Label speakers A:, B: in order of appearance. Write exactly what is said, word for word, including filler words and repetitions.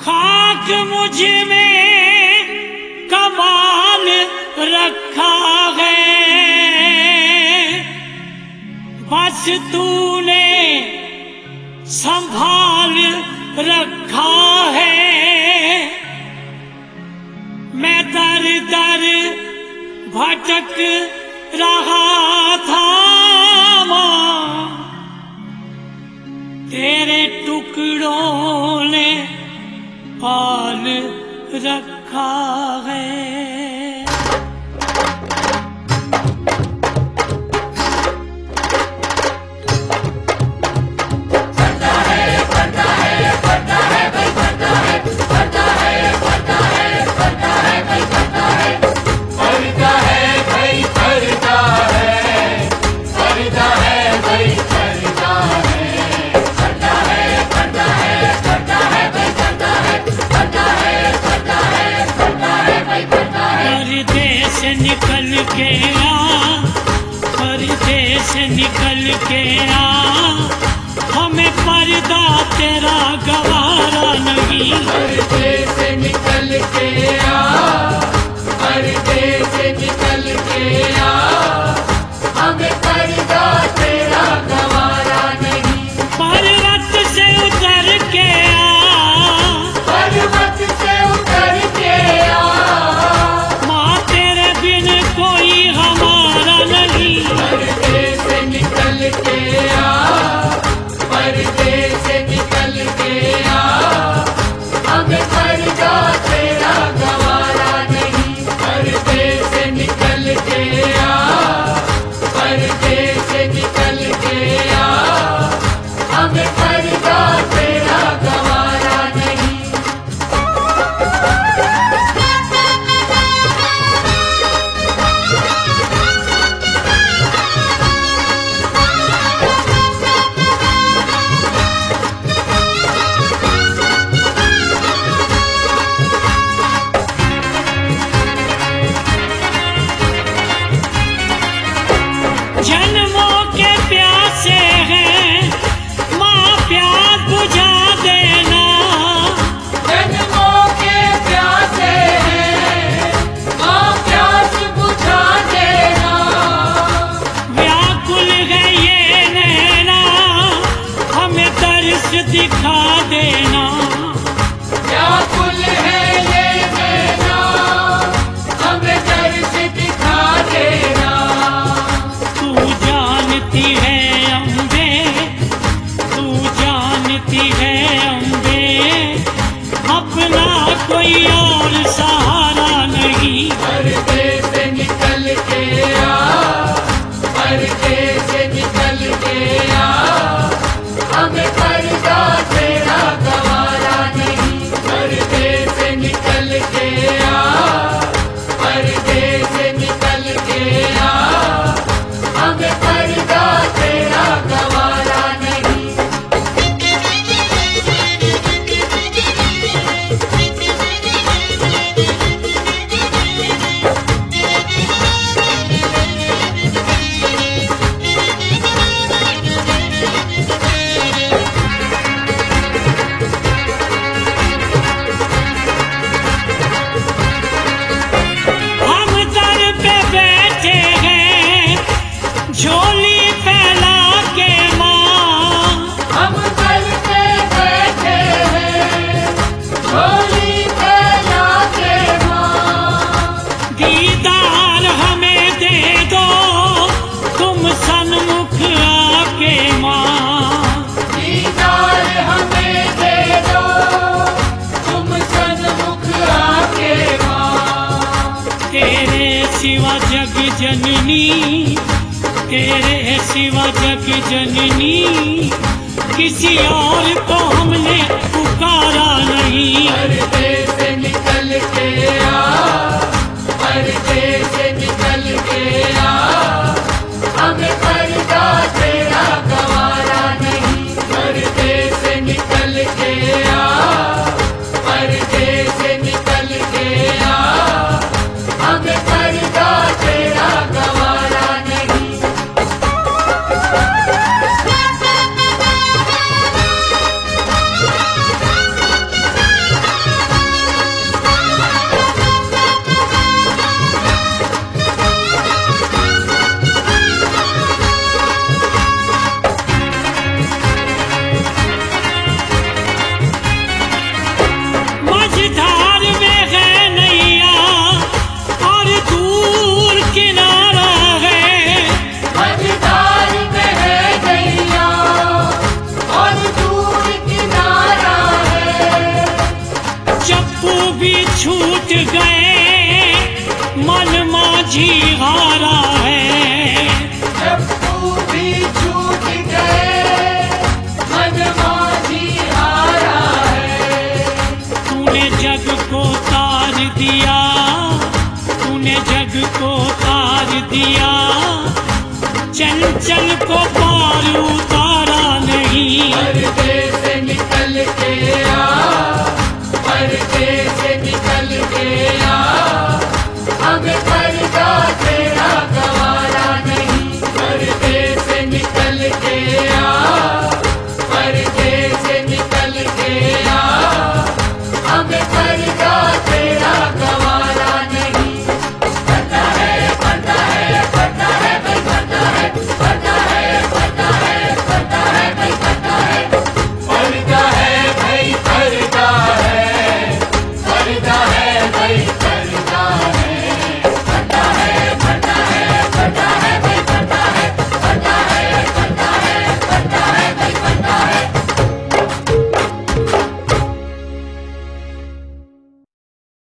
A: खाक मुझ में कमाल रखा है, बस तूने संभाल रखा है। मैं दर दर भटक रहा था, तेरे टुकड़ों ने पाल रखा है। निकल के आ, परदेस निकल के आ, हमें पर्दा तेरा गवारा नहीं।
B: परदेस निकल के आ, परदेस निकल के आ, हमें पर्दा तेरा गवारा नहीं।
A: पर्वत से उतर के आ,
B: पर्वत से उतर के आ,
A: कोई हमारा नहीं।
B: परदेस निकल के आ, परदेस निकल के आ, हमें पर्दा तेरा गवारा नहीं। परदेस निकल के आ, परदेस निकल के आ, हमें पर्दा तेरा गवारा नहीं।
A: जन्मों के प्यासे हैं, माँ प्यास बुझा देना।
B: जन्मों के प्यासे हैं, माँ प्यास बुझा देना।
A: व्याकुल है ये नैना, हमें दर्श दिखा देना।
B: व्याकुल है ये नैना, हमें दर्श दिखा देना।
A: जानती है अम्बे, तू जानती है अम्बे, अपना कोई और सहारा नहीं।
B: परदेस निकल के आ, परदेस निकल के आ, हमें पर्दा तेरा गवारा नहीं। परदेस निकल के आ, परदेस निकल के आ, हमें पर्दा तेरा गवारा नहीं।
A: हम दर पे बैठे हैं, झोली फैला के माँ।
B: हम दर पे बैठे हैं, झोली फैला के माँ।
A: दीदार हमें दे दो, तुम सन्मुख आके माँ।
B: दीदार हमें दे दो, तुम सन्मुख आके माँ।
A: तेरे सिवा जग जननी, तेरे सिवा जग जननी, किसी और को हमने पुकारा नहीं।
B: परदेस निकल के आ, परदेस निकल के आ, हमें पर्दा तेरा गवारा नहीं। परदेस निकल के आ, परदेस निकल के आ, हमें पर्दा तेरा गवारा नहीं।
A: भी छूट गए मन माझी हारा है।
B: जब तू भी छूट गए मन माझी हारा है।
A: तूने जग को तार दिया, तूने जग को तार दिया, चंचल को पार उतारा नहीं।
B: पर्दे से निकल के आ, पर्दे से